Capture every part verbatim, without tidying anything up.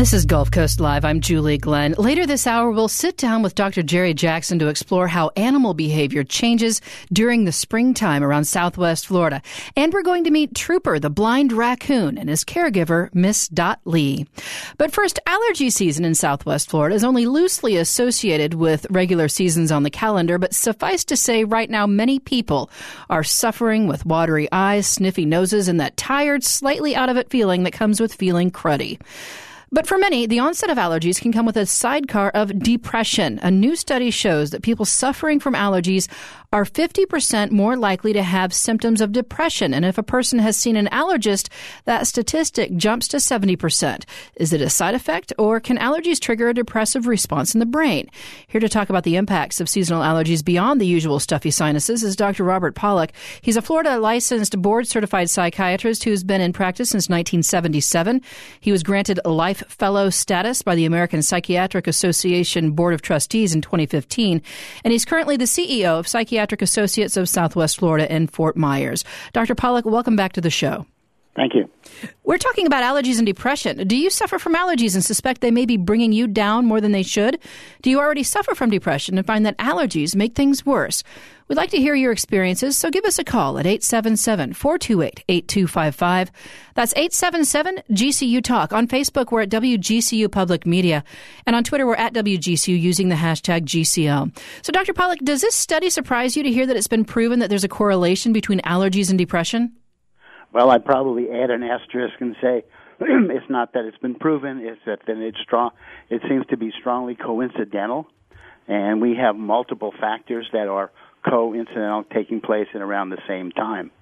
This is Gulf Coast Live. I'm Julie Glenn. Later this hour, we'll sit down with Doctor Jerry Jackson to explore how animal behavior changes during the springtime around Southwest Florida. And we're going to meet Trooper, the blind raccoon, and his caregiver, Miss Dot Lee. But first, allergy season in Southwest Florida is only loosely associated with regular seasons on the calendar, but suffice to say, right now, many people are suffering with watery eyes, sniffy noses, and that tired, slightly out of it feeling that comes with feeling cruddy. But for many, the onset of allergies can come with a sidecar of depression. A new study shows that people suffering from allergies are fifty percent more likely to have symptoms of depression. And if a person has seen an allergist, that statistic jumps to seventy percent. Is it a side effect, or can allergies trigger a depressive response in the brain? Here to talk about the impacts of seasonal allergies beyond the usual stuffy sinuses is Doctor Robert Pollack. He's a Florida licensed board-certified psychiatrist who's been in practice since nineteen seventy-seven. He was granted Life Fellow status by the American Psychiatric Association Board of Trustees in twenty fifteen, and he's currently the C E O of Psychiatric Associates of Southwest Florida in Fort Myers. Doctor Pollack, welcome back to the show. Thank you. We're talking about allergies and depression. Do you suffer from allergies and suspect they may be bringing you down more than they should? Do you already suffer from depression and find that allergies make things worse? We'd like to hear your experiences, so give us a call at eight seven seven, four two eight, eight two five five. That's eight seven seven, G C U Talk. On Facebook, we're at W G C U Public Media. And on Twitter, we're at W G C U using the hashtag G C L. So, Doctor Pollack, does this study surprise you to hear that it's been proven that there's a correlation between allergies and depression? Well, I'd probably add an asterisk and say it's not that it's been proven, it's that then it's strong. It seems to be strongly coincidental, and we have multiple factors that are coincidental taking place at around the same time.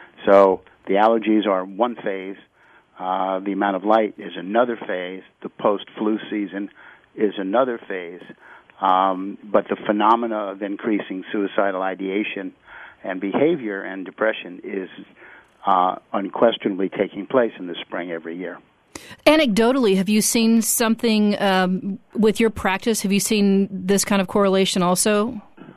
So the allergies are one phase, uh, the amount of light is another phase, the post-flu season is another phase, um, but the phenomena of increasing suicidal ideation and behavior and depression is Uh, unquestionably taking place in the spring every year. Anecdotally, have you seen something um, with your practice? Have you seen this kind of correlation also?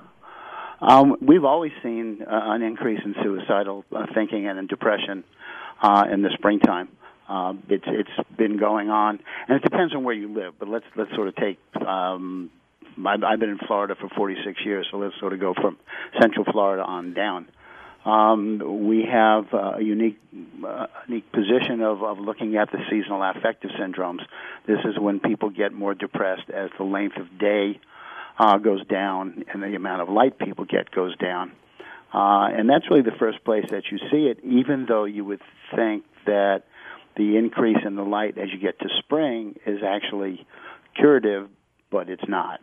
Um, we've always seen uh, an increase in suicidal uh, thinking and in depression uh, in the springtime. Uh, it's it's been going on, and it depends on where you live. But let's let's sort of take. Um, I've, I've been in Florida for forty-six years, so let's sort of go from Central Florida on down. Um, we have uh, a unique, uh, unique position of, of looking at the seasonal affective syndromes. This is when people get more depressed as the length of day uh, goes down and the amount of light people get goes down. Uh, and that's really the first place that you see it, even though you would think that the increase in the light as you get to spring is actually curative, but it's not.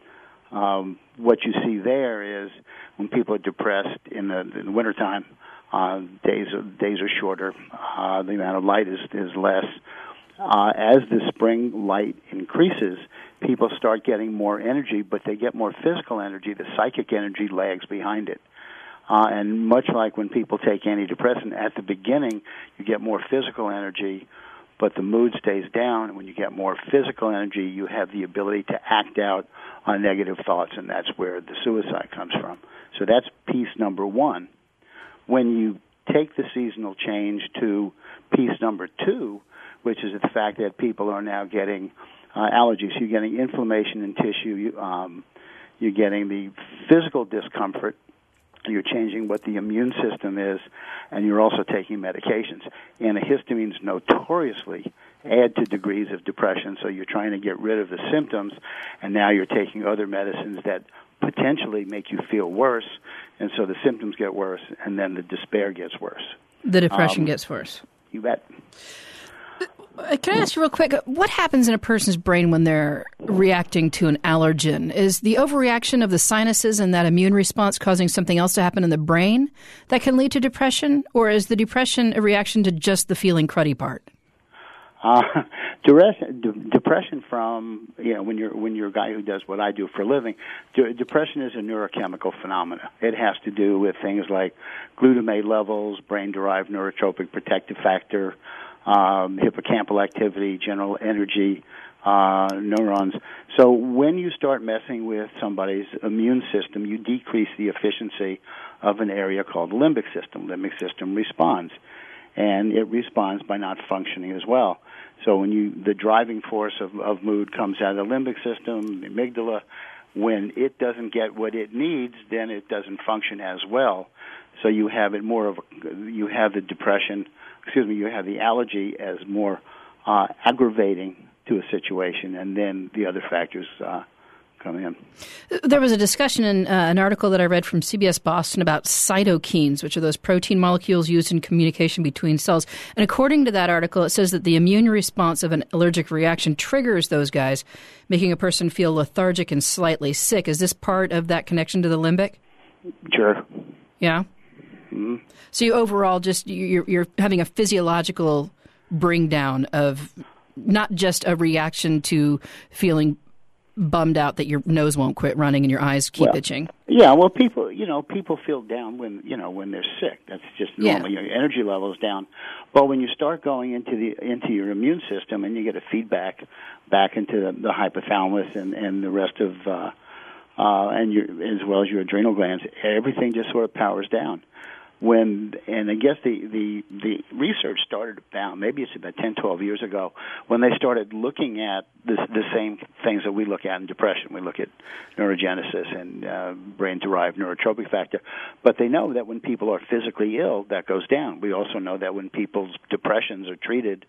Um, what you see there is when people are depressed in the, in the wintertime, uh, days days are shorter, uh, the amount of light is, is less. Uh, as the spring light increases, people start getting more energy, but they get more physical energy. The psychic energy lags behind it. Uh, and much like when people take antidepressant, at the beginning you get more physical energy, but the mood stays down. And when you get more physical energy, you have the ability to act out on negative thoughts, and that's where the suicide comes from. So that's piece number one. When you take the seasonal change to piece number two, which is the fact that people are now getting uh, allergies, you're getting inflammation in tissue, you, um, you're getting the physical discomfort, you're changing what the immune system is, and you're also taking medications. Antihistamines notoriously add to degrees of depression, so you're trying to get rid of the symptoms, and now you're taking other medicines that potentially make you feel worse, and so the symptoms get worse, and then the despair gets worse. The depression um, gets worse. You bet. Can I ask you real quick, what happens in a person's brain when they're reacting to an allergen? Is the overreaction of the sinuses and that immune response causing something else to happen in the brain that can lead to depression? Or is the depression a reaction to just the feeling cruddy part? Uh, depression, de- depression from, you know, when you're when you're a guy who does what I do for a living, de- depression is a neurochemical phenomena. It has to do with things like glutamate levels, brain-derived neurotropic protective factor, um, hippocampal activity, general energy, uh, neurons. So when you start messing with somebody's immune system, you decrease the efficiency of an area called the limbic system. Limbic system responds. and it responds by not functioning as well. So when you the driving force of, of mood comes out of the limbic system, the amygdala, when it doesn't get what it needs, then it doesn't function as well. So you have it more of a, you have the depression, excuse me, you have the allergy as more uh, aggravating to a situation, and then the other factors uh, come in. There was a discussion in uh, an article that I read from C B S Boston about cytokines, which are those protein molecules used in communication between cells. And according to that article, it says that the immune response of an allergic reaction triggers those guys, making a person feel lethargic and slightly sick. Is this part of that connection to the limbic? Sure. Yeah? Mm-hmm. So you overall just, you're, you're having a physiological bring down of not just a reaction to feeling bummed out that your nose won't quit running and your eyes keep well, itching. Yeah, well, people, you know, people feel down when, you know, when they're sick. That's just normal. Yeah. Your energy level is down. But when you start going into the into your immune system and you get a feedback back into the, the hypothalamus and, and the rest of, uh, uh, and your, as well as your adrenal glands, everything just sort of powers down. When and I guess the, the, the research started about, maybe it's about ten, twelve years ago, when they started looking at this, the same things that we look at in depression. We look at neurogenesis and uh, brain-derived neurotrophic factor. But they know that when people are physically ill, that goes down. We also know that when people's depressions are treated,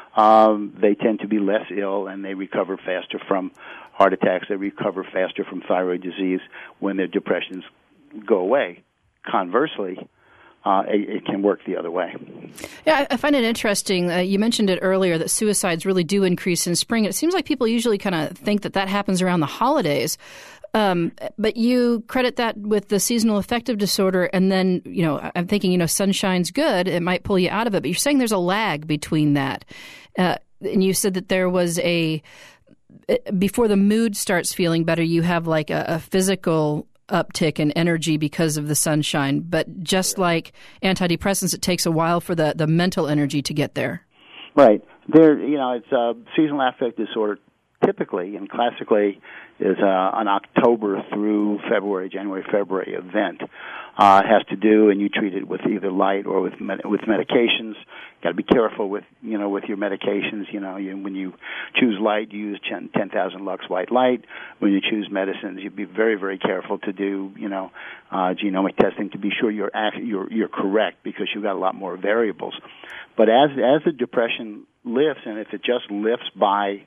um, they tend to be less ill and they recover faster from heart attacks. They recover faster from thyroid disease when their depressions go away. Conversely, Uh, it, it can work the other way. Yeah, I, I find it interesting. Uh, you mentioned it earlier that suicides really do increase in spring. It seems like people usually kind of think that that happens around the holidays. Um, but you credit that with the seasonal affective disorder, and then, you know, I'm thinking, you know, sunshine's good. It might pull you out of it. But you're saying there's a lag between that. Uh, and you said that there was a, before the mood starts feeling better, you have like a, a physical uptick in energy because of the sunshine. But just like antidepressants, it takes a while for the, the mental energy to get there. Right. There, you know, it's a seasonal affective disorder typically and classically is uh, an October through February, January, February event. Uh, it has to do, and you treat it with either light or with med- with medications. Got to be careful with, you know, with your medications. You know, you, when you choose light, you use ten thousand lux white light. When you choose medicines, you be very, very careful to do, you know, uh, genomic testing to be sure you're act- you're you're correct, because you've got a lot more variables. But as as the depression lifts, and if it just lifts by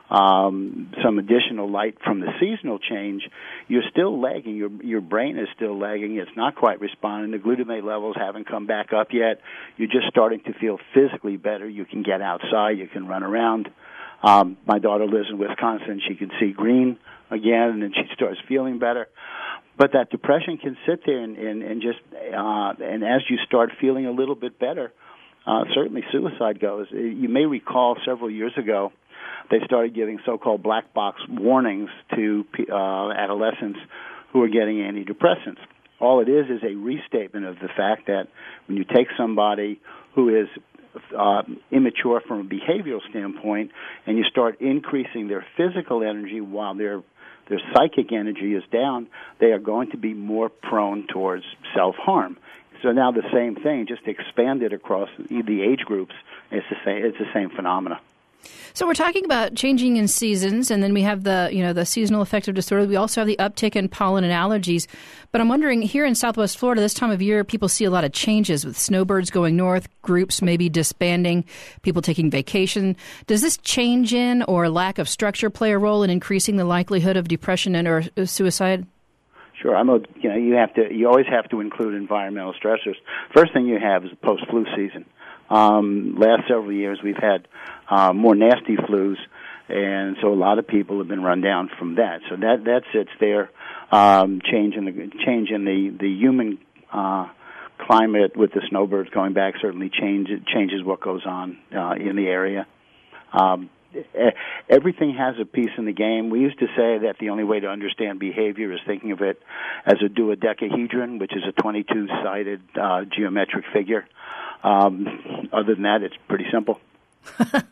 Um, some additional light from the seasonal change, you're still lagging. Your your brain is still lagging. It's not quite responding. The glutamate levels haven't come back up yet. You're just starting to feel physically better. You can get outside. You can run around. Um, my daughter lives in Wisconsin. She can see green again, and she starts feeling better. But that depression can sit there and, and, and just, uh, and as you start feeling a little bit better, uh, certainly suicide goes. You may recall several years ago, they started giving so-called black box warnings to uh, adolescents who are getting antidepressants. All it is is a restatement of the fact that when you take somebody who is uh, immature from a behavioral standpoint and you start increasing their physical energy while their their psychic energy is down, they are going to be more prone towards self-harm. So now the same thing, just expanded across the age groups, it's the same, it's the same phenomena. So we're talking about changing in seasons, and then we have the, you know, the seasonal affective disorder. We also have the uptick in pollen and allergies. But I'm wondering, here in Southwest Florida, this time of year, people see a lot of changes with snowbirds going north, groups maybe disbanding, people taking vacation. Does this change in or lack of structure play a role in increasing the likelihood of depression and or suicide? Sure. I'm a, you know, you have to, you always have to include environmental stressors. First thing you have is the post-flu season. Um, last several years, we've had uh, more nasty flus, and so a lot of people have been run down from that. So that that sits there. Um, change in the change in the the human uh, climate with the snowbirds going back certainly change changes what goes on uh, in the area. Um, everything has a piece in the game. We used to say that the only way to understand behavior is thinking of it as a duodecahedron, which is a twenty-two sided uh, geometric figure. Um, other than that, it's pretty simple.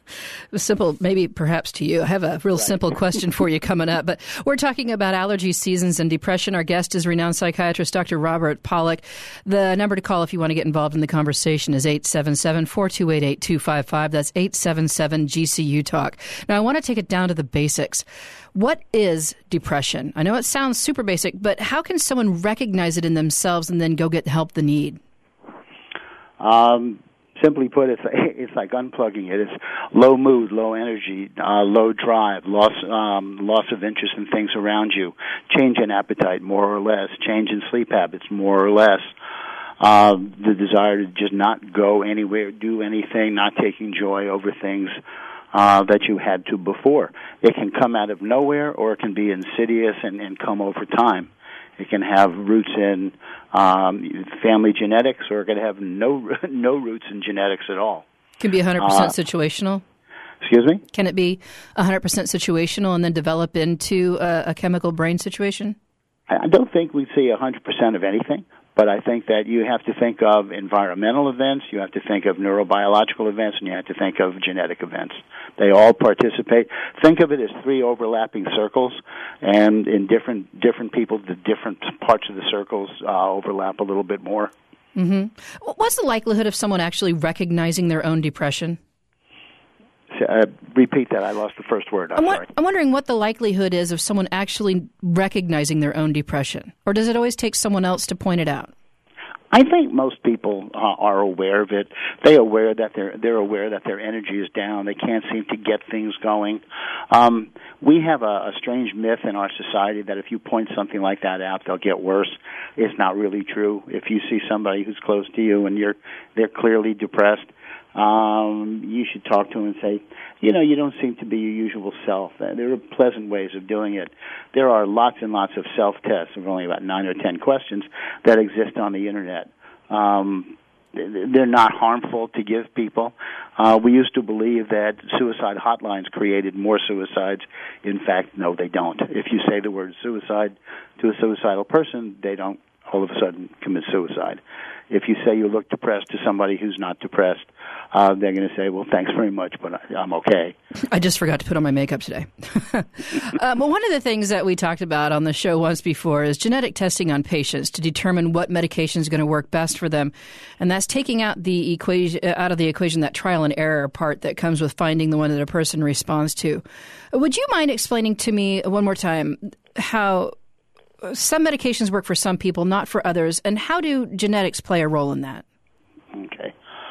Simple, maybe perhaps to you. I have a real right. simple question for you coming up. But we're talking about allergy seasons and depression. Our guest is renowned psychiatrist Doctor Robert Pollack. The number to call if you want to get involved in the conversation is eight seven seven, four two eight, eight two five five. That's eight seven seven G C U Talk. Now, I want to take it down to the basics. What is depression? I know it sounds super basic, but how can someone recognize it in themselves and then go get the help they need? Um, simply put, it's it's like unplugging it. It's low mood, low energy, uh, low drive, loss um, loss of interest in things around you, change in appetite, more or less, change in sleep habits, more or less. Uh, the desire to just not go anywhere, do anything, not taking joy over things uh, that you had to before. It can come out of nowhere, or it can be insidious and, and come over time. It can have roots in um, family genetics, or it can have no no roots in genetics at all. Can be one hundred percent uh, situational? Excuse me? Can it be one hundred percent situational and then develop into a, a chemical brain situation? I don't think we see one hundred percent of anything, but I think that you have to think of environmental events, you have to think of neurobiological events, and you have to think of genetic events. They all participate. Think of it as three overlapping circles, and in different different people, the different parts of the circles uh, overlap a little bit more. Mm-hmm. What's the likelihood of someone actually recognizing their own depression? Uh, repeat that. I lost the first word. I'm, I'm, sorry. I'm wondering what the likelihood is of someone actually recognizing their own depression, or does it always take someone else to point it out? I think most people uh, are aware of it. They aware that they're they're aware that their energy is down. They can't seem to get things going. Um, we have a, a strange myth in our society that if you point something like that out, they'll get worse. It's not really true. If you see somebody who's close to you and you're they're clearly depressed, Um, you should talk to him and say, you know, you don't seem to be your usual self. There are pleasant ways of doing it. There are lots and lots of self-tests, there are only about nine or ten questions, that exist on the Internet. Um, they're not harmful to give people. Uh, we used to believe that suicide hotlines created more suicides. In fact, no, they don't. If you say the word suicide to a suicidal person, they don't all of a sudden commit suicide. If you say you look depressed to somebody who's not depressed, uh, they're going to say, well, thanks very much, but I, I'm okay. I just forgot to put on my makeup today. um, well, one of the things that we talked about on the show once before is genetic testing on patients to determine what medication is going to work best for them. And that's taking out the equation, out of the equation that trial and error part that comes with finding the one that a person responds to. Would you mind explaining to me one more time how some medications work for some people, not for others, and how do genetics play a role in that? Okay.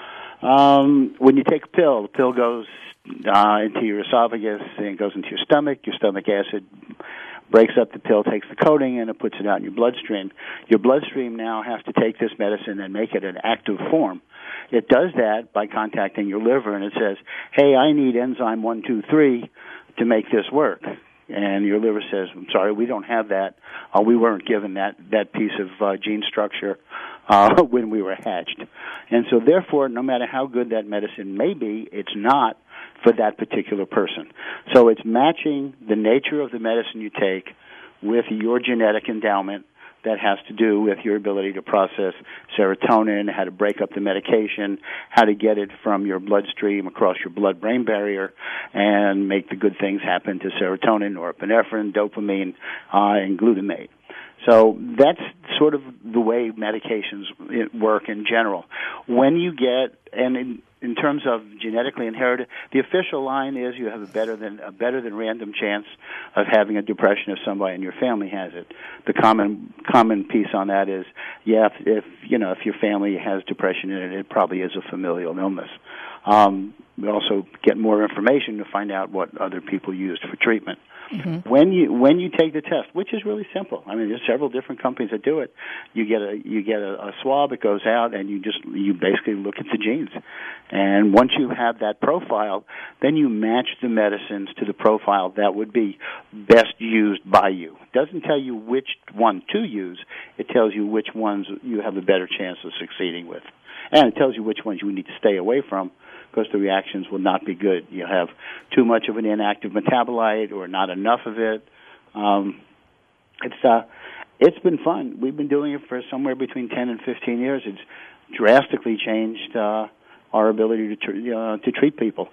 Um, when you take a pill, the pill goes uh, into your esophagus and it goes into your stomach. Your stomach acid breaks up the pill, takes the coating, and it puts it out in your bloodstream. Your bloodstream now has to take this medicine and make it an active form. It does that by contacting your liver, and it says, hey, I need enzyme one two three to make this work. And your liver says, I'm sorry, we don't have that. Uh, we weren't given that, that piece of uh, gene structure uh, when we were hatched. And so, therefore, no matter how good that medicine may be, it's not for that particular person. So it's matching the nature of the medicine you take with your genetic endowment that has to do with your ability to process serotonin, how to break up the medication, how to get it from your bloodstream across your blood-brain barrier and make the good things happen to serotonin, norepinephrine, dopamine, uh, and glutamate. So that's sort of the way medications work in general. When you get, and in, in terms of genetically inherited, the official line is you have a better than a better than random chance of having a depression if somebody in your family has it. The common common piece on that is, yeah, if, if you know if your family has depression in it, it probably is a familial illness. Um, we also get more information to find out what other people used for treatment. Mm-hmm. When you when you take the test, which is really simple. I mean, there's several different companies that do it. You get a you get a, a swab. It goes out, and you just you basically look at the genes. And once you have that profile, then you match the medicines to the profile that would be best used by you. It doesn't tell you which one to use. It tells you which ones you have a better chance of succeeding with, and it tells you which ones you need to stay away from, because the reactions will not be good. You have too much of an inactive metabolite or not enough of it. Um, it's uh, it's been fun. We've been doing it for somewhere between ten and fifteen years. It's drastically changed uh, our ability to tr- uh, to treat people.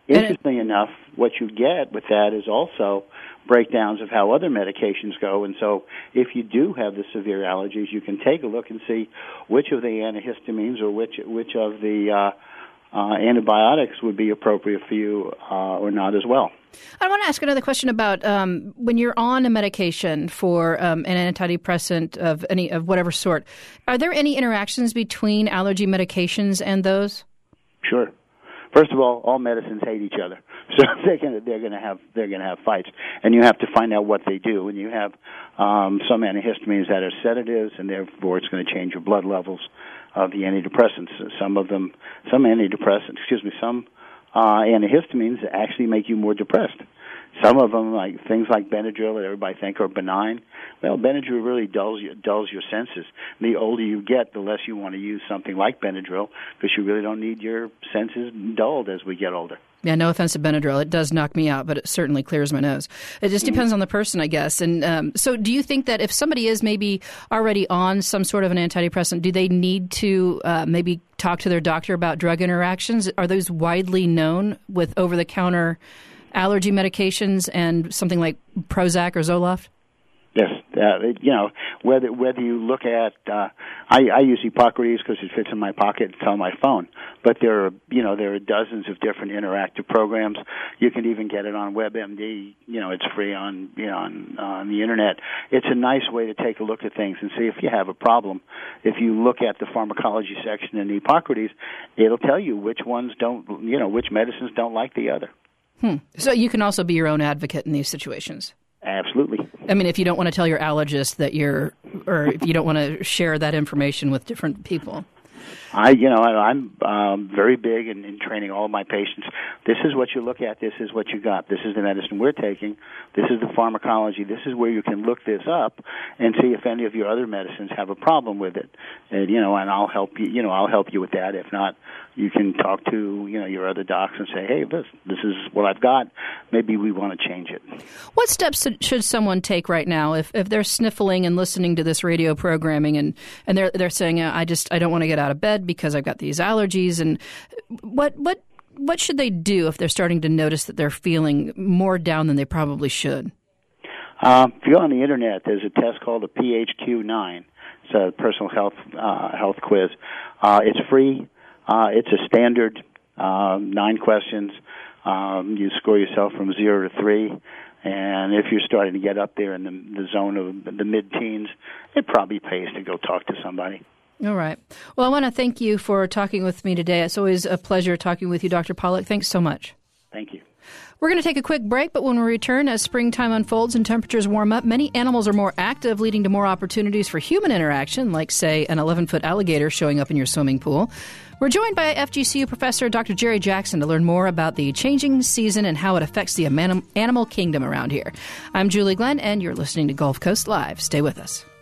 Interestingly enough, what you get with that is also breakdowns of how other medications go. And so if you do have the severe allergies, you can take a look and see which of the antihistamines or which which of the uh, uh, antibiotics would be appropriate for you uh, or not as well. I want to ask another question about um, when you're on a medication for um, an antidepressant of any of whatever sort. Are there any interactions between allergy medications and those? Sure. First of all, all medicines hate each other, so they're going to they're going to have they're going to have fights, and you have to find out what they do. And you have um, some antihistamines that are sedatives, and therefore it's going to change your blood levels of the antidepressants. Some of them, some antidepressants, excuse me, some uh, antihistamines actually make you more depressed. Some of them, like things like Benadryl, that everybody think are benign. Well, Benadryl really dulls your, dulls your senses. The older you get, the less you want to use something like Benadryl, because you really don't need your senses dulled as we get older. Yeah, no offense to Benadryl. It does knock me out, but it certainly clears my nose. It just depends mm-hmm. on the person, I guess. And um, so do you think that if somebody is maybe already on some sort of an antidepressant, do they need to uh, maybe talk to their doctor about drug interactions? Are those widely known with over-the-counter allergy medications and something like Prozac or Zoloft? Yes, uh, you know, whether whether you look at, uh, I, I use Hippocrates because it fits in my pocket. It's on my phone. But there are, you know, there are dozens of different interactive programs. You can even get it on WebMD. You know, it's free on, you know, on, on the internet. It's a nice way to take a look at things and see if you have a problem. If you look at the pharmacology section in Hippocrates, it'll tell you which ones don't, you know, which medicines don't like the other. Hmm. So you can also be your own advocate in these situations. Absolutely. I mean, if you don't want to tell your allergist that you're, or if you don't want to share that information with different people. I, you know, I, I'm um, very big in, in training all of my patients. This is what you look at. This is what you got. This is the medicine we're taking. This is the pharmacology. This is where you can look this up and see if any of your other medicines have a problem with it. And, you know, and I'll help you. You know, I'll help you with that. If not, you can talk to, you know, your other docs and say, hey, this this is what I've got. Maybe we want to change it. What steps should someone take right now if, if they're sniffling and listening to this radio programming and, and they're they're saying, I just I don't want to get out of bed because I've got these allergies, and what what what should they do if they're starting to notice that they're feeling more down than they probably should? Uh, if you go on the internet, there's a test called a P H Q nine. It's a personal health uh, health quiz. Uh, it's free. Uh, it's a standard um, nine questions. Um, you score yourself from zero to three. And if you're starting to get up there in the, the zone of the mid-teens, it probably pays to go talk to somebody. All right. Well, I want to thank you for talking with me today. It's always a pleasure talking with you, Doctor Pollack. Thanks so much. Thank you. We're going to take a quick break, but when we return, as springtime unfolds and temperatures warm up, many animals are more active, leading to more opportunities for human interaction, like, say, an eleven-foot alligator showing up in your swimming pool. We're joined by F G C U professor Doctor Jerry Jackson to learn more about the changing season and how it affects the animal kingdom around here. I'm Julie Glenn, and you're listening to Gulf Coast Live. Stay with us.